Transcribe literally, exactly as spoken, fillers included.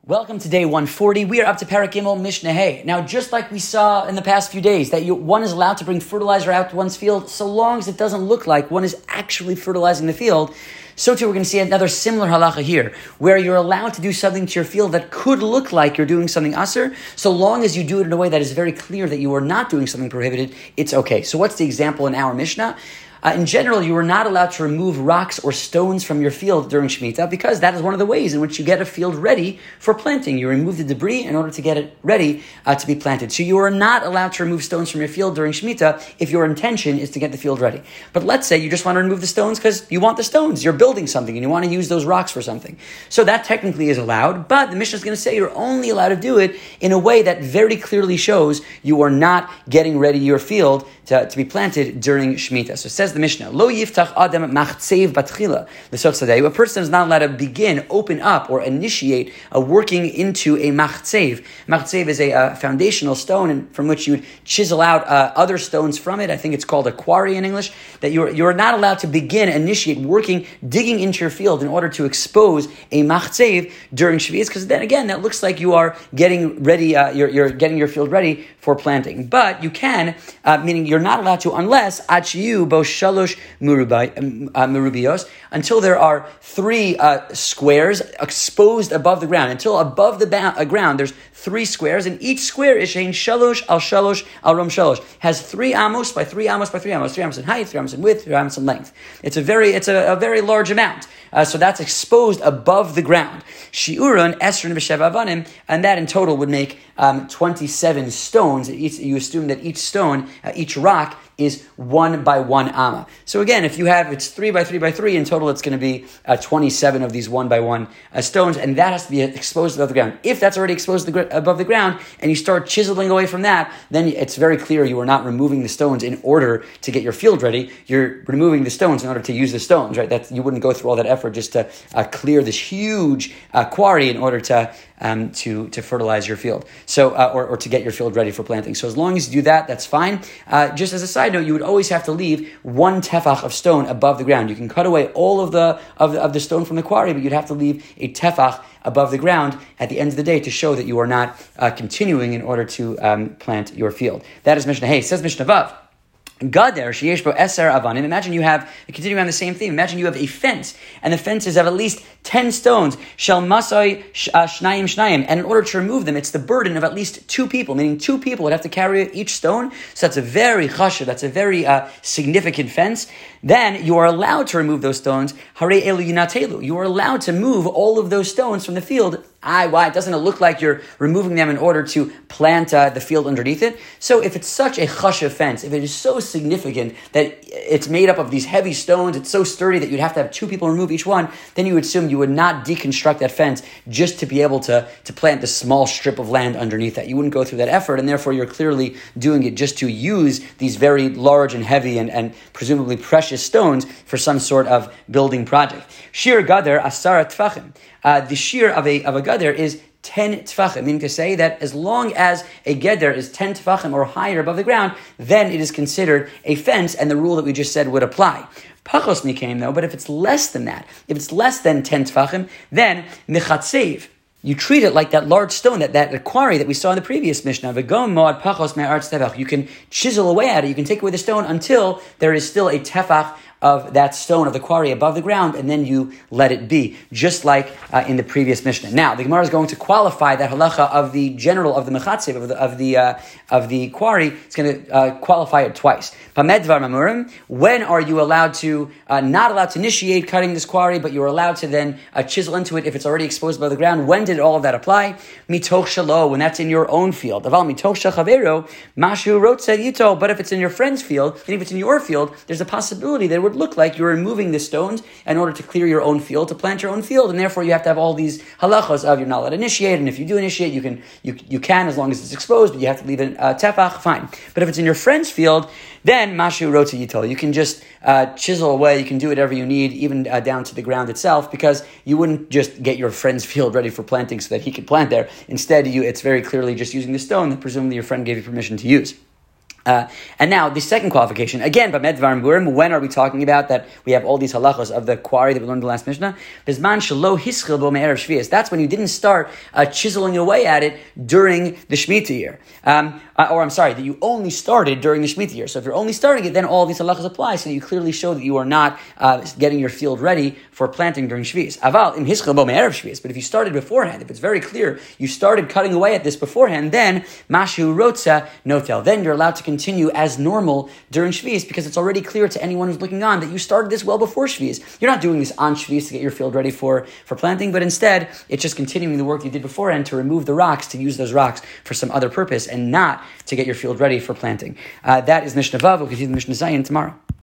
Welcome to day one forty. We are up to Perek Gimel Mishnah Hey. Now, just like we saw in the past few days, that you, one is allowed to bring fertilizer out to one's field so long as it doesn't look like one is actually fertilizing the field, so too we're going to see another similar halacha here, where you're allowed to do something to your field that could look like you're doing something asur, so long as you do it in a way that is very clear that you are not doing something prohibited, it's okay. So what's the example in our Mishnah? Uh, in general, you are not allowed to remove rocks or stones from your field during Shemitah because that is one of the ways in which you get a field ready for planting. You remove the debris in order to get it ready uh, to be planted. So you are not allowed to remove stones from your field during Shemitah if your intention is to get the field ready. But let's say you just want to remove the stones because you want the stones. You're building something and you want to use those rocks for something. So that technically is allowed, but the Mishnah is going to say you're only allowed to do it in a way that very clearly shows you are not getting ready your field to, to be planted during Shemitah. So it says the Mishnah, Lo yiftach adam machzev batchila. A person is not allowed to begin, open up, or initiate a working into a machzev. Machzev is a uh, foundational stone and from which you would chisel out uh, other stones from it. I think it's called a quarry in English. That you're, you're not allowed to begin, initiate, working, digging into your field in order to expose a machzev during Shavuos, because then again, that looks like you are getting ready, uh, you're, you're getting your field ready for planting. But you can, uh, meaning you're not allowed to unless ad shiyu bo shalosh merubios, until there are three uh, squares exposed above the ground. Until above the ba- uh, ground, there's three squares, and each square is shein shalosh al shalosh al rom shalosh, has three amos by three amos by three amos, three amos in height, three amos in width, three amos in length. It's a very, it's a, a very large amount. Uh, so that's exposed above the ground. Shi'urun esrin v'sheva avanim, and that in total would make um, twenty-seven stones. Each, you assume that each stone, uh, each rock, is one by one amma. So again, if you have, it's three by three by three, in total it's going to be uh, twenty-seven of these one by one uh, stones, and that has to be exposed above the ground. If that's already exposed the gr- above the ground, and you start chiseling away from that, then it's very clear you are not removing the stones in order to get your field ready. You're removing the stones in order to use the stones, right? That you wouldn't go through all that effort just to uh, clear this huge uh, quarry in order to Um, to, to fertilize your field, so uh, or, or to get your field ready for planting. So as long as you do that, that's fine. Uh, just as a side note, you would always have to leave one tefach of stone above the ground. You can cut away all of the of the, of the stone from the quarry, but you'd have to leave a tefach above the ground at the end of the day to show that you are not uh, continuing in order to um, plant your field. That is Mishnah Hey. Says Mishnah Vav, Gader sheyesh bo eser avanim. Imagine you have, continuing on the same theme, imagine you have a fence, and the fence is of at least ten stones, shel masai shnayim shnayim, and in order to remove them, it's the burden of at least two people, meaning two people would have to carry each stone, so that's a very chashuv, that's a very uh, significant fence. Then you are allowed to remove those stones, harei elu yinatelu, you are allowed to move all of those stones from the field. I, why? Doesn't it look like you're removing them in order to plant uh, the field underneath it? So if it's such a chashuv fence, if it is so significant that it's made up of these heavy stones, it's so sturdy that you'd have to have two people remove each one, then you would assume you would not deconstruct that fence just to be able to, to plant this small strip of land underneath that. You wouldn't go through that effort, and therefore you're clearly doing it just to use these very large and heavy and, and presumably precious stones for some sort of building project. Shir gadar asara tfachim. Uh, the shear of a of a gadar is ten tefachim, meaning to say that as long as a geder is ten tefachim or higher above the ground, then it is considered a fence, and the rule that we just said would apply. Pachos mikaim though, but if it's less than that, if it's less than ten tefachim, then mechatzev, you treat it like that large stone, that, that quarry that we saw in the previous Mishnah. You can chisel away at it, you can take away the stone until there is still a tefach of that stone of the quarry above the ground, and then you let it be, just like uh, in the previous Mishnah. Now, the Gemara is going to qualify that halacha of the general of the mechatzev, of the of the uh, of the quarry. It's going to uh, qualify it twice. When are you allowed to uh, not allowed to initiate cutting this quarry, but you're allowed to then uh, chisel into it if it's already exposed above the ground? When did all of that apply? Mitoch shalo, when that's in your own field. Aval mitoch shachavero mashu rotze yito. But if it's in your friend's field, and if it's in your field, there's a possibility that it would look like you're removing the stones in order to clear your own field, to plant your own field, and therefore you have to have all these halachos of you're not allowed to initiate, and if you do initiate, you can you you can as long as it's exposed, but you have to leave it uh, tefach, fine. But if it's in your friend's field, then mashu rotze yito. You can just uh, chisel away, you can do whatever you need, even uh, down to the ground itself, because you wouldn't just get your friend's field ready for planting so that he could plant there. Instead, you it's very clearly just using the stone that presumably your friend gave you permission to use. Uh, and now the second qualification, again, by Medvar Murim, when are we talking about that we have all these halachos of the quarry that we learned in the last Mishnah? Bizman shelo hischil bo me'erev Shvius. That's when you didn't start uh, chiseling away at it during the Shemitah year. Um, uh, or I'm sorry, that you only started during the Shemitah year. So if you're only starting it, then all these halachos apply, so you clearly show that you are not uh, getting your field ready for planting during Shvius. Aval im hischil bo me'erev Shvius. But if you started beforehand, if it's very clear, you started cutting away at this beforehand, then mashu rotza notel. Then you're allowed to continue as normal during Shvius, because it's already clear to anyone who's looking on that you started this well before Shvius. You're not doing this on Shvius to get your field ready for, for planting, but instead, it's just continuing the work you did beforehand to remove the rocks, to use those rocks for some other purpose, and not to get your field ready for planting. Uh, that is Mishnah Vav. We'll continue the Mishnah Zayin tomorrow.